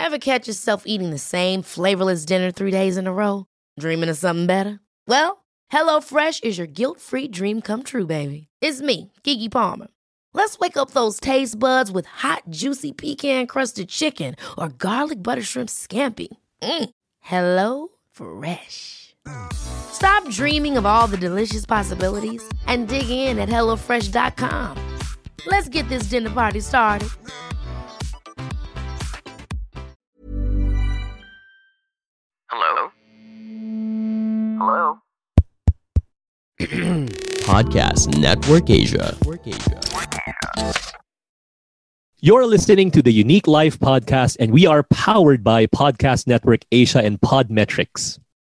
Ever catch yourself eating the same flavorless dinner 3 days in a row? Dreaming of something better? Well, HelloFresh is your guilt-free dream come true, baby. It's me, Keke Palmer. Let's wake up those taste buds with hot, juicy pecan-crusted chicken or garlic butter shrimp scampi. Hello Fresh. Stop dreaming of all the delicious possibilities and dig in at HelloFresh.com. Let's get this dinner party started. Hello? Hello? Podcast Network Asia. You're listening to the Unique Life Podcast, and we are powered by Podcast Network Asia and Podmetrics.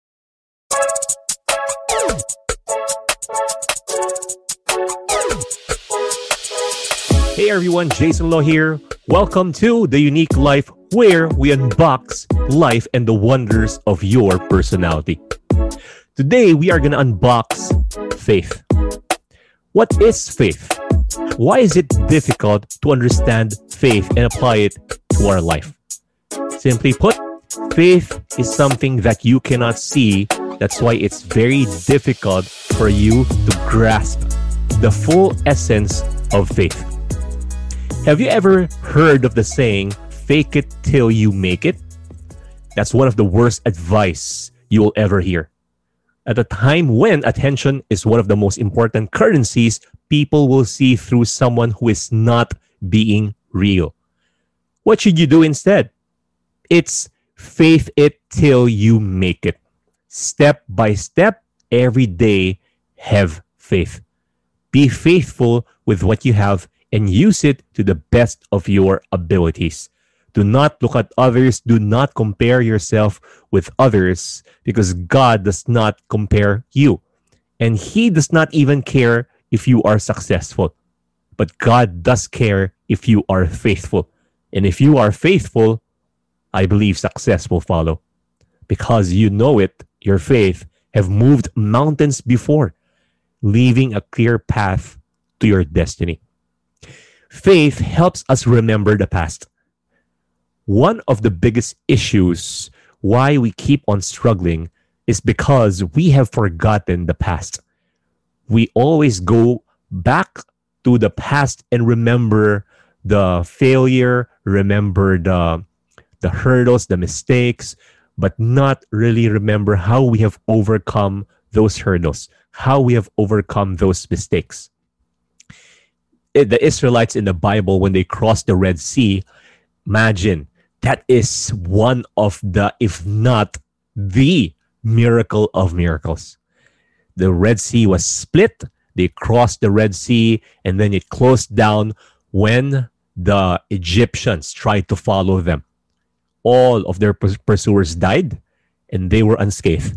Hey everyone, Jason Lo here. Welcome to the Unique Life, where we unbox life and the wonders of your personality. Today, we are going to unbox faith. What is faith? Why is it difficult to understand faith and apply it to our life? Simply put, faith is something that you cannot see. That's why it's very difficult for you to grasp the full essence of faith. Have you ever heard of the saying, fake it till you make it? That's one of the worst advice you will ever hear. At a time when attention is one of the most important currencies, people will see through someone who is not being real. What should you do instead? It's faith it till you make it. Step by step, every day, have faith. Be faithful with what you have and use it to the best of your abilities. Do not look at others. Do not compare yourself with others, because God does not compare you. And He does not even care if you are successful. But God does care if you are faithful. And if you are faithful, I believe success will follow. Because you know it, your faith have moved mountains before, leaving a clear path to your destiny. Faith helps us remember the past. One of the biggest issues why we keep on struggling is because we have forgotten the past. We always go back to the past and remember the failure, remember the hurdles, the mistakes, but not really remember how we have overcome those hurdles, how we have overcome those mistakes. The Israelites in the Bible, when they crossed the Red Sea, imagine, that is one of the, if not the miracle of miracles. The Red Sea was split. They crossed the Red Sea, and then it closed down when the Egyptians tried to follow them. All of their pursuers died, and they were unscathed.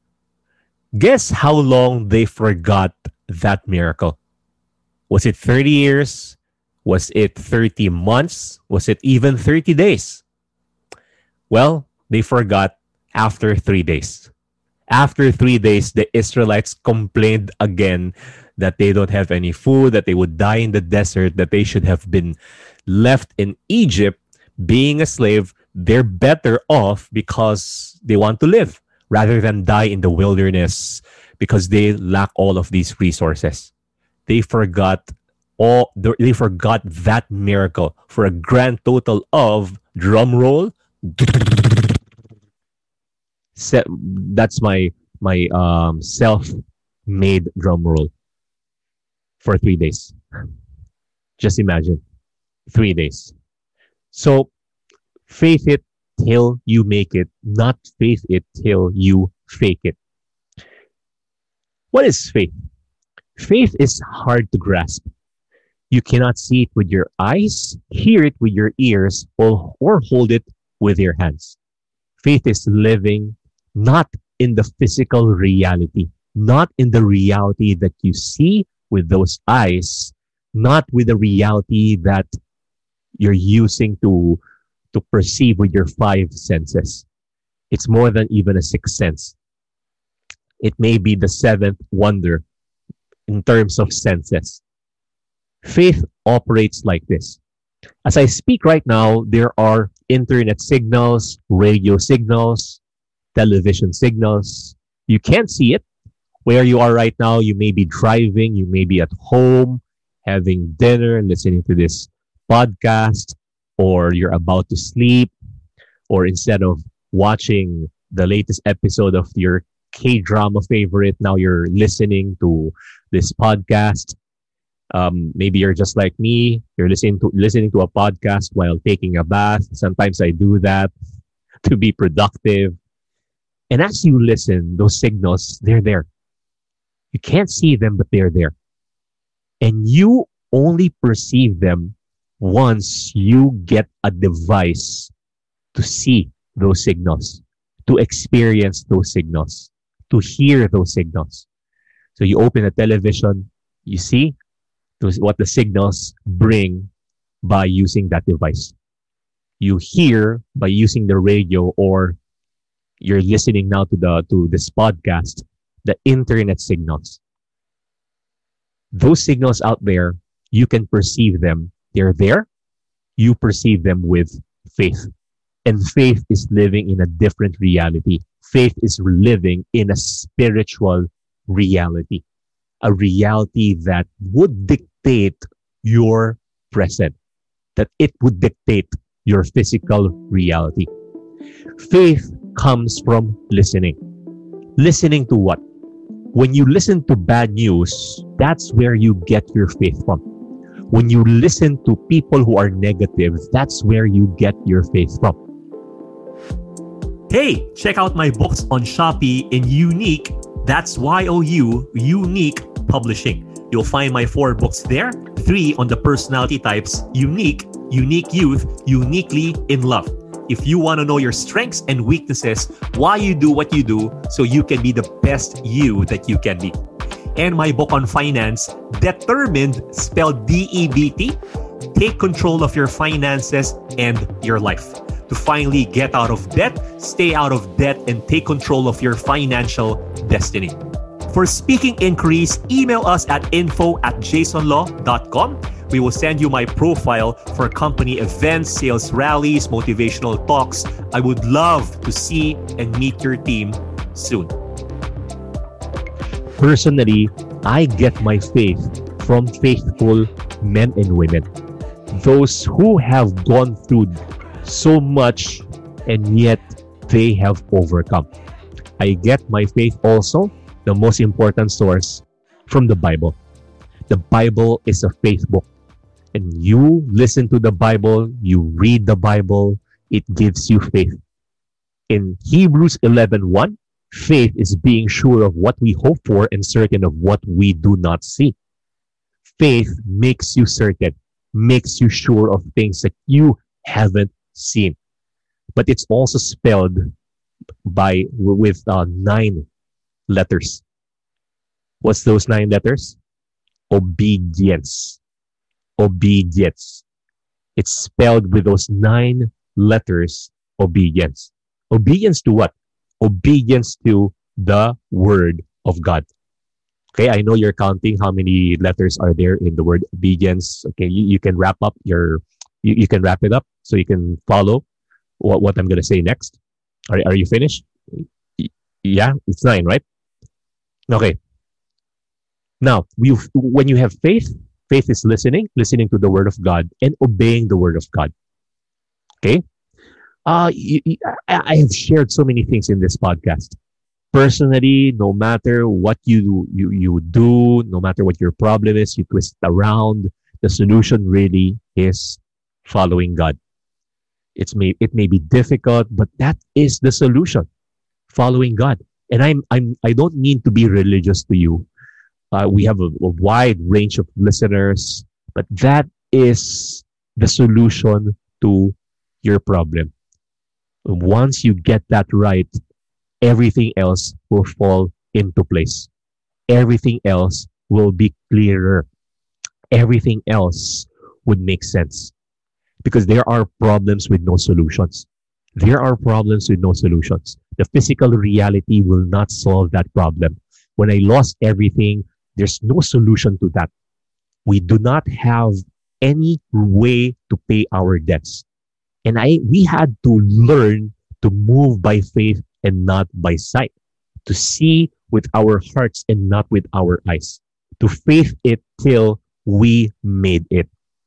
Guess how long they forgot that miracle? Was it 30 years? Was it 30 months? Was it even 30 days? Well, they forgot after 3 days. After 3 days, the Israelites complained again that they don't have any food, that they would die in the desert, that they should have been left in Egypt being a slave. They're better off because they want to live rather than die in the wilderness because they lack all of these resources. They forgot that miracle for a grand total of, drum roll, that's my self-made drum roll, for 3 days. Just imagine, 3 days. So faith it till you make it, not faith it till you fake it. What is faith? Faith is hard to grasp. You cannot see it with your eyes, hear it with your ears, or hold it with your hands. Faith is living not in the physical reality, not in the reality that you see with those eyes, not with the reality that you're using to perceive with your five senses. It's more than even a sixth sense. It may be the seventh wonder in terms of senses. Faith operates like this. As I speak right now, there are internet signals, radio signals, television signals. You can't see it. Where you are right now, you may be driving, you may be at home, having dinner, listening to this podcast, or you're about to sleep, or instead of watching the latest episode of your K-drama favorite, now you're listening to this podcast. Maybe you're just like me. You're listening to a podcast while taking a bath. Sometimes I do that to be productive. And as you listen, those signals, they're there. You can't see them, but they're there. And you only perceive them once you get a device to see those signals, to experience those signals, to hear those signals. So you open a television, you see what the signals bring by using that device. You hear by using the radio, or you're listening now to this podcast, the internet signals. Those signals out there, you can perceive them. They're there. You perceive them with faith. And faith is living in a different reality. Faith is living in a spiritual reality. A reality that would dictate your present. That it would dictate your physical reality. Faith comes from listening. Listening to what? When you listen to bad news, that's where you get your faith from. When you listen to people who are negative, that's where you get your faith from. Hey, check out my books on Shopee in Unique. That's YOU, Unique Publishing. You'll find my 4 books there. 3 on the personality types: unique, unique youth, uniquely in love. If you want to know your strengths and weaknesses, why you do what you do, so you can be the best you that you can be. And my book on finance, Determined, spelled DEBT. Take control of your finances and your life to finally get out of debt, stay out of debt, and take control of your financial destiny. For speaking inquiries, email us at info@jasonlaw.com. We will send you my profile for company events, sales rallies, motivational talks. I would love to see and meet your team soon. Personally, I get my faith from faithful men and women. Those who have gone through so much and yet they have overcome. I get my faith also, the most important source, from the Bible. The Bible is a faith book. And you listen to the Bible, you read the Bible, it gives you faith. In Hebrews 11:1, faith is being sure of what we hope for and certain of what we do not see. Faith makes you certain, makes you sure of things that you haven't seen. But it's also spelled with 9 letters. What's those 9 letters? Obedience. Obedience. It's spelled with those 9 letters, obedience. Obedience to what? Obedience to the word of God. Okay, I know you're counting how many letters are there in the word obedience. Okay, you can wrap up you can wrap it up so you can follow what I'm going to say next. Are you finished? Yeah, it's 9, right? Okay. Now, when you have faith, faith is listening to the word of God and obeying the word of God. Okay? I have shared so many things in this podcast. Personally, no matter what you do, no matter what your problem is, you twist it around, the solution really is following God. It may be difficult, but that is the solution. Following God. And I don't mean to be religious to you. We have a wide range of listeners, but that is the solution to your problem. Once you get that right, everything else will fall into place. Everything else will be clearer. Everything else would make sense. Because there are problems with no solutions. There are problems with no solutions. The physical reality will not solve that problem. When I lost everything, there's no solution to that. We do not have any way to pay our debts. And we had to learn to move by faith and not by sight, to see with our hearts and not with our eyes, to faith it till we made it.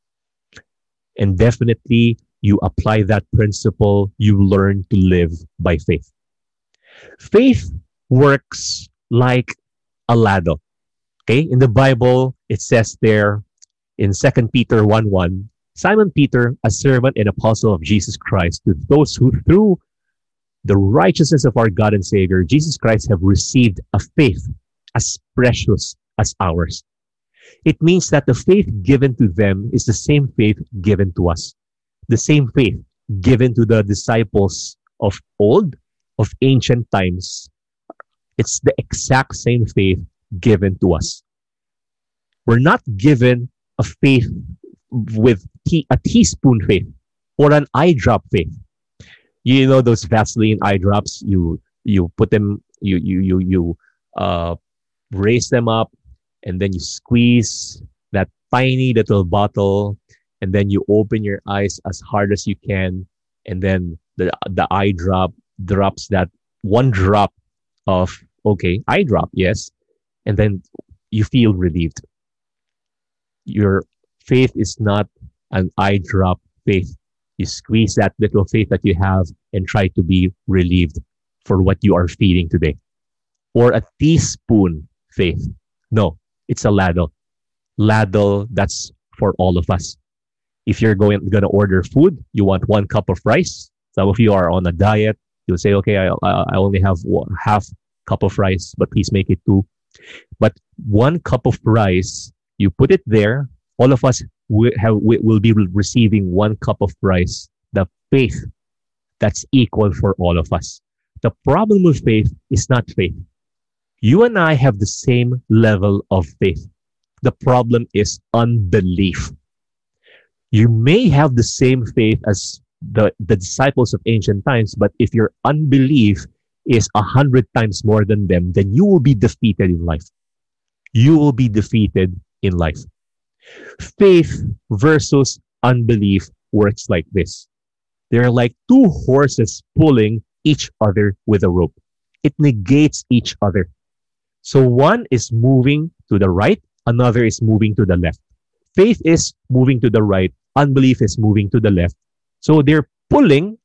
And definitely, you apply that principle, you learn to live by faith. Faith works like a ladle. Okay, in the Bible, it says there in 2 Peter 1:1, Simon Peter, a servant and apostle of Jesus Christ, to those who through the righteousness of our God and Savior, Jesus Christ, have received a faith as precious as ours. It means that the faith given to them is the same faith given to us. The same faith given to the disciples of old, of ancient times. It's the exact same faith given to us. We're not given a faith with a teaspoon faith or an eye drop faith. You know those Vaseline eye drops. You put them. You raise them up, and then you squeeze that tiny little bottle, and then you open your eyes as hard as you can, and then the eye drop drops that one drop of eye drop, yes, and then you feel relieved. Your faith is not an eye drop faith. You squeeze that little faith that you have and try to be relieved for what you are feeling today. Or a teaspoon faith. No, it's a ladle. Ladle, that's for all of us. If you're going to order food, you want 1 cup of rice. Some of you are on a diet. You'll say, okay, I only have half cup of rice, but please make it 2. But 1 cup of rice, you put it there. All of us will be receiving 1 cup of rice. The faith that's equal for all of us. The problem with faith is not faith. You and I have the same level of faith. The problem is unbelief. You may have the same faith as the disciples of ancient times, but if your unbelief is 100 times more than them, then you will be defeated in life. You will be defeated in life. Faith versus unbelief works like this. They're like 2 horses pulling each other with a rope. It negates each other. So one is moving to the right, another is moving to the left. Faith is moving to the right, unbelief is moving to the left. So they're pulling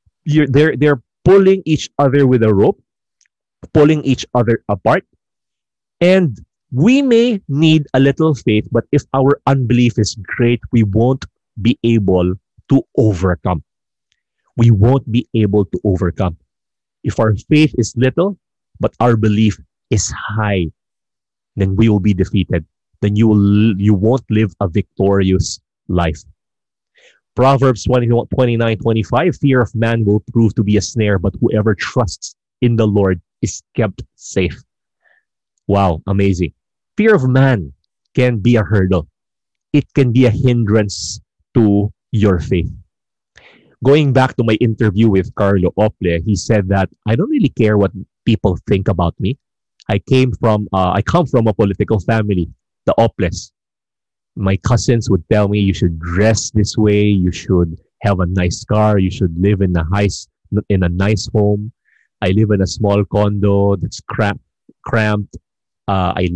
each other with a rope, pulling each other apart. And we may need a little faith, but if our unbelief is great, we won't be able to overcome. We won't be able to overcome. If our faith is little, but our belief is high, then we will be defeated. Then you won't live a victorious life. Proverbs 29:25, fear of man will prove to be a snare, but whoever trusts in the Lord is kept safe. Wow, amazing. Fear of man can be a hurdle. It can be a hindrance to your faith. Going back to my interview with Carlo Ople, he said that I don't really care what people think about me. I come from a political family, the Oples. My cousins would tell me you should dress this way, you should have a nice car, you should live in a nice home. I live in a small condo that's cramped. I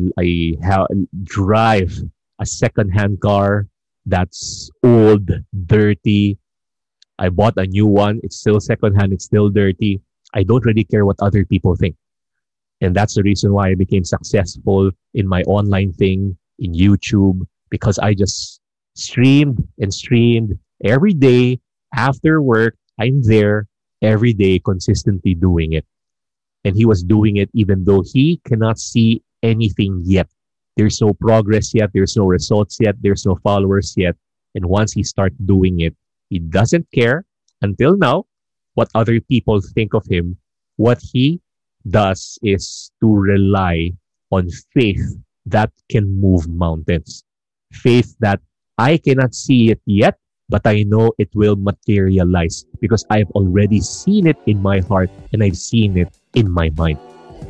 drive a second-hand car that's old, dirty. I bought a new one. It's still second-hand. It's still dirty. I don't really care what other people think. And that's the reason why I became successful in my online thing, in YouTube, because I just streamed every day. After work, I'm there every day, consistently doing it. And he was doing it even though he cannot see anything yet. There's no progress yet. There's no results yet. There's no followers yet. And once he starts doing it, he doesn't care until now what other people think of him. What he does is to rely on faith that can move mountains. Faith that I cannot see it yet, but I know it will materialize because I've already seen it in my heart and I've seen it in my mind.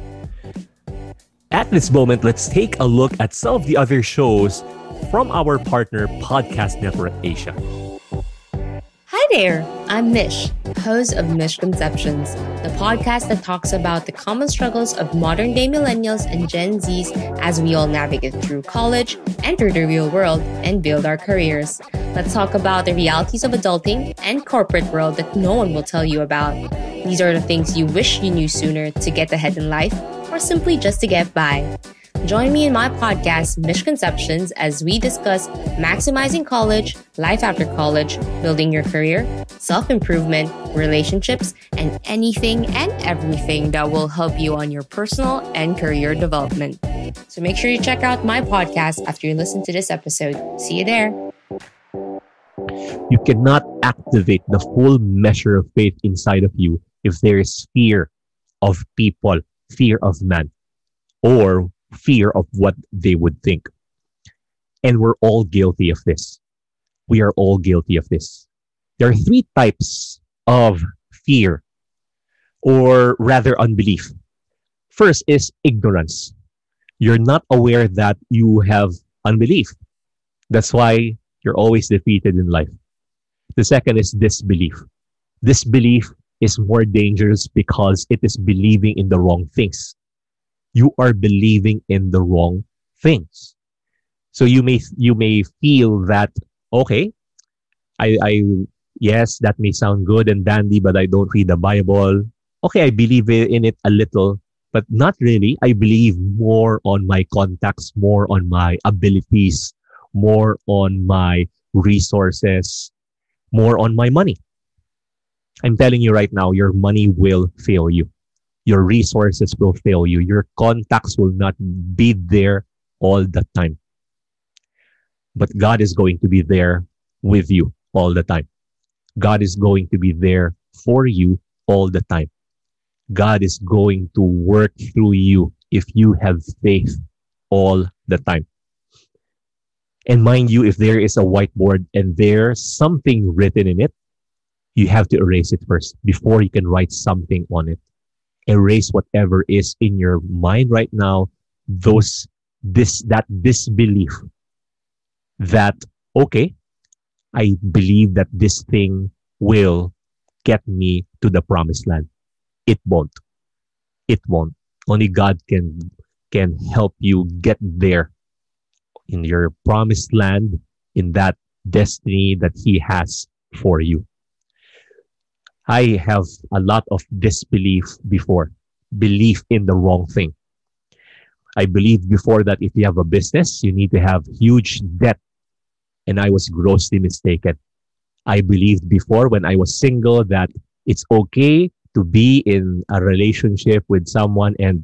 At this moment, let's take a look at some of the other shows from our partner Podcast Network Asia. Hi there, I'm Mish, host of Mishconceptions, the podcast that talks about the common struggles of modern day millennials and Gen Zs as we all navigate through college, enter the real world, and build our careers. Let's talk about the realities of adulting and corporate world that no one will tell you about. These are the things you wish you knew sooner to get ahead in life, or simply just to get by. Join me in my podcast, Mishconceptions, as we discuss maximizing college, life after college, building your career, self-improvement, relationships, and anything and everything that will help you on your personal and career development. So make sure you check out my podcast after you listen to this episode. See you there. You cannot activate the full measure of faith inside of you if there is fear of people, fear of man, or fear of what they would think. And we're all guilty of this. We are all guilty of this. There are three types of fear, or rather unbelief. First is ignorance. You're not aware that you have unbelief. That's why you're always defeated in life. The second is disbelief. Disbelief is more dangerous because it is believing in the wrong things. You are believing in the wrong things. So you may feel that, okay, I yes, that may sound good and dandy, but I don't read the Bible. Okay, I believe in it a little, but not really. I believe more on my contacts, more on my abilities, more on my resources, more on my money. I'm telling you right now, your money will fail you. Your resources will fail you. Your contacts will not be there all the time. But God is going to be there with you all the time. God is going to be there for you all the time. God is going to work through you if you have faith all the time. And mind you, if there is a whiteboard and there's something written in it, you have to erase it first before you can write something on it. Erase whatever is in your mind right now, that disbelief that, okay, I believe that this thing will get me to the promised land. It won't. It won't. Only God can help you get there in your promised land, in that destiny that He has for you. I have a lot of disbelief before, belief in the wrong thing. I believed before that if you have a business, you need to have huge debt. And I was grossly mistaken. I believed before when I was single that it's okay to be in a relationship with someone and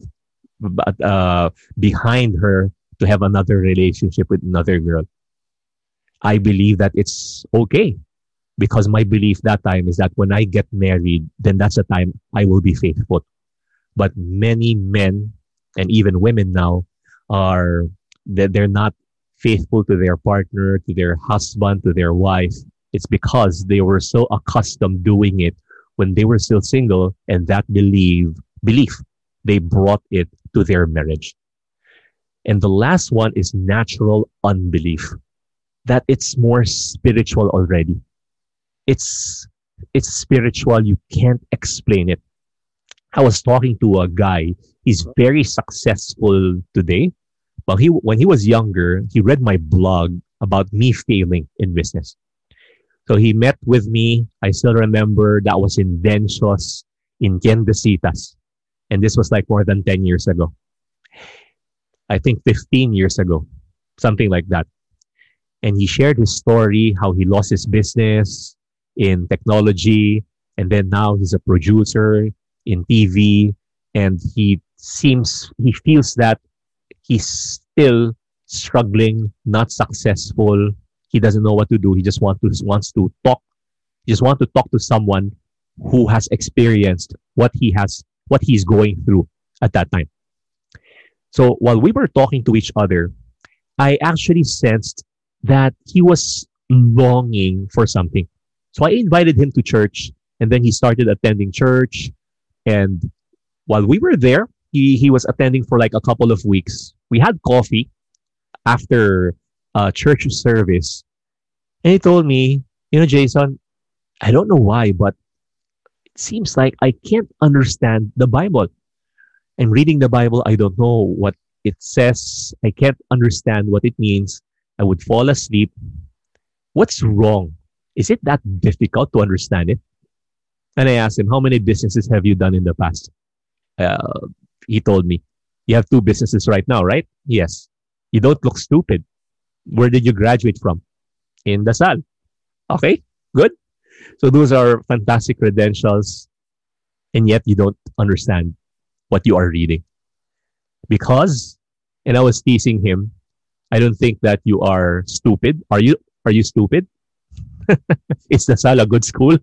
behind her to have another relationship with another girl. I believe that it's okay. Because my belief that time is that when I get married, then that's the time I will be faithful. But many men and even women now they're not faithful to their partner, to their husband, to their wife. It's because they were so accustomed doing it when they were still single, and that belief, they brought it to their marriage. And the last one is natural unbelief, that it's more spiritual already. It's spiritual. You can't explain it. I was talking to a guy. He's very successful today. But when he was younger, he read my blog about me failing in business. So he met with me. I still remember that was in Vencios in Tiendesitas. And this was like more than 10 years ago. I think 15 years ago, something like that. And he shared his story, how he lost his business in technology, and then now he's a producer in TV, and he feels that he's still struggling, not successful. He doesn't know what to do. He just wants to talk. He just wants to talk to someone who has experienced what he's going through at that time. So while we were talking to each other, I actually sensed that he was longing for something. So I invited him to church, and then he started attending church. And while we were there, he was attending for like a couple of weeks. We had coffee after church service. And he told me, Jason, I don't know why, but it seems like I can't understand the Bible. I'm reading the Bible. I don't know what it says. I can't understand what it means. I would fall asleep. What's wrong? Is it that difficult to understand it? And I asked him, how many businesses have you done in the past? Uh, he told me, you have two businesses right now, right? Yes. You don't look stupid. Where did you graduate from? In Dasal. Okay, good. So those are fantastic credentials, and yet you don't understand what you are reading. Because, and I was teasing him, I don't think that you are stupid. Are you stupid? Is Dasal a good school?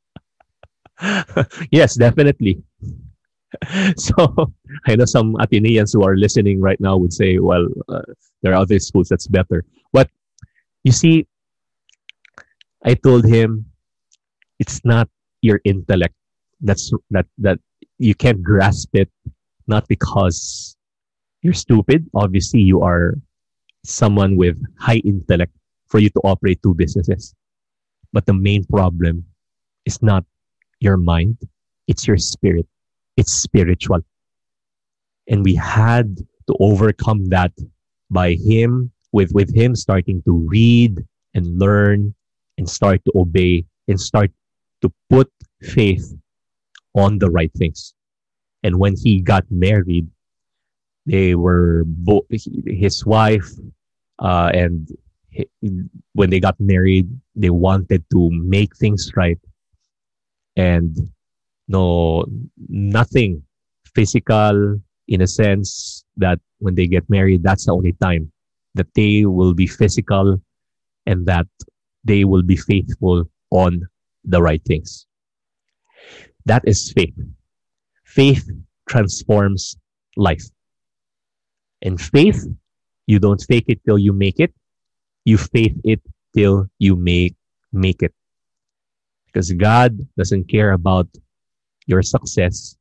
Yes, definitely. So I know some Athenians who are listening right now would say, well, there are other schools that's better. But you see, I told him it's not your intellect that you can't grasp it, not because you're stupid. Obviously, you are someone with high intellect for you to operate two businesses. But the main problem is not your mind, it's your spirit. It's spiritual. And we had to overcome that by him, with him starting to read and learn and start to obey and start to put faith on the right things. And when he got married, they were both his wife and when they got married, they wanted to make things right and no nothing physical in a sense that when they get married, that's the only time that they will be physical and that they will be faithful on the right things. That is faith. Faith transforms life. And faith, you don't fake it till you make it. You faith it till you make it. Because God doesn't care about your success.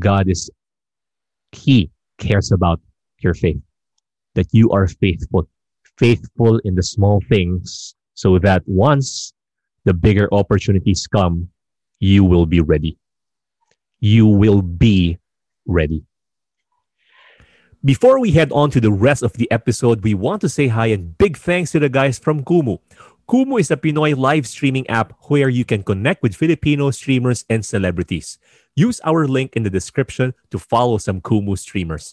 He cares about your faith. That you are faithful. Faithful in the small things so that once the bigger opportunities come, you will be ready. You will be ready. Before we head on to the rest of the episode, we want to say hi and big thanks to the guys from Kumu. Kumu is a Pinoy live streaming app where you can connect with Filipino streamers and celebrities. Use our link in the description to follow some Kumu streamers.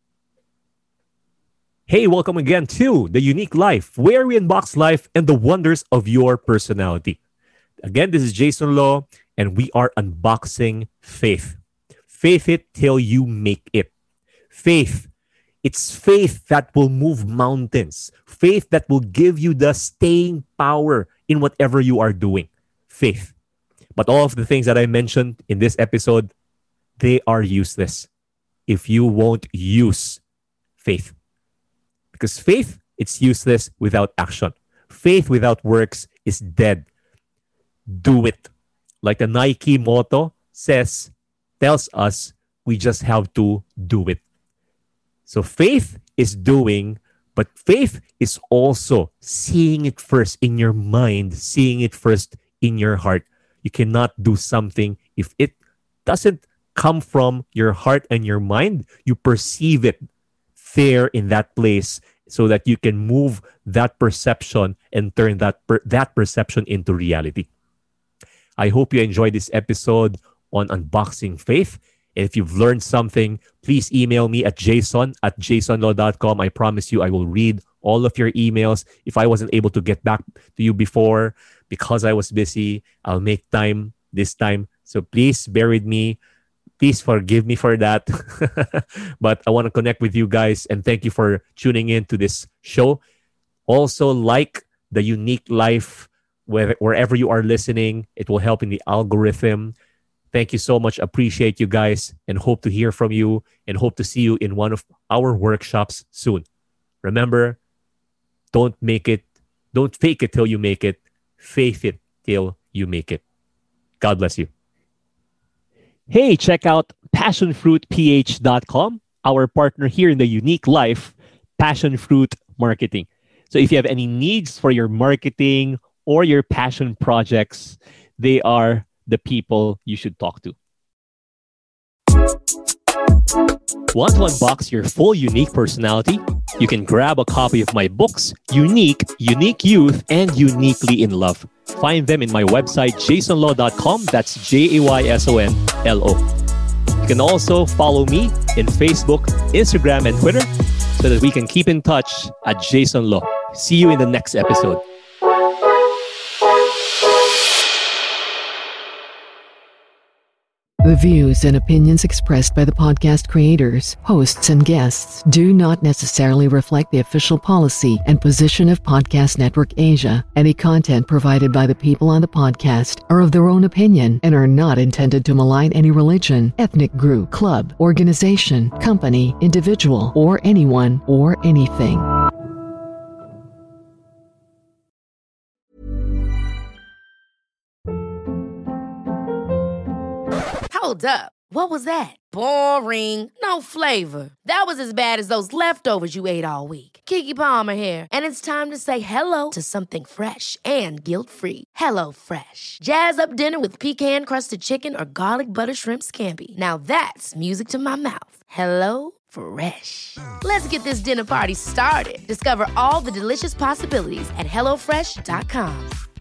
Hey, welcome again to The Unique Life, where we unbox life and the wonders of your personality. Again, this is Jason Law, and we are unboxing faith. Faith it till you make it. Faith. It's faith that will move mountains. Faith that will give you the staying power in whatever you are doing. Faith. But all of the things that I mentioned in this episode, they are useless if you won't use faith. Because faith, it's useless without action. Faith without works is dead. Do it. Like the Nike motto tells us, we just have to do it. So faith is doing, but faith is also seeing it first in your mind, seeing it first in your heart. You cannot do something if it doesn't come from your heart and your mind. You perceive it there in that place so that you can move that perception and turn that perception into reality. I hope you enjoyed this episode on unboxing faith. And if you've learned something, please email me at jason@jasonlaw.com. I promise you I will read all of your emails. If I wasn't able to get back to you before because I was busy, I'll make time this time. So please bear with me. Please forgive me for that. But I want to connect with you guys and thank you for tuning in to this show. Also, like The Unique Life wherever you are listening. It will help in the algorithm. Thank you so much. Appreciate you guys and hope to hear from you and hope to see you in one of our workshops soon. Remember, don't fake it till you make it. Faith it till you make it. God bless you. Hey, check out passionfruitph.com, our partner here in The Unique Life, Passion Fruit Marketing. So if you have any needs for your marketing or your passion projects, they are the people you should talk to. Want to unbox your full unique personality? You can grab a copy of my books, Unique, Unique Youth, and Uniquely in Love. Find them in my website, jasonlo.com. That's JAYSONLO. You can also follow me in Facebook, Instagram, and Twitter so that we can keep in touch at Jason Lo. See you in the next episode. The views and opinions expressed by the podcast creators, hosts, and guests do not necessarily reflect the official policy and position of Podcast Network Asia. Any content provided by the people on the podcast are of their own opinion and are not intended to malign any religion, ethnic group, club, organization, company, individual, or anyone or anything. Hold up. What was that? Boring. No flavor. That was as bad as those leftovers you ate all week. Keke Palmer here, and it's time to say hello to something fresh and guilt-free. Hello Fresh. Jazz up dinner with pecan-crusted chicken or garlic butter shrimp scampi. Now that's music to my mouth. Hello Fresh. Let's get this dinner party started. Discover all the delicious possibilities at HelloFresh.com.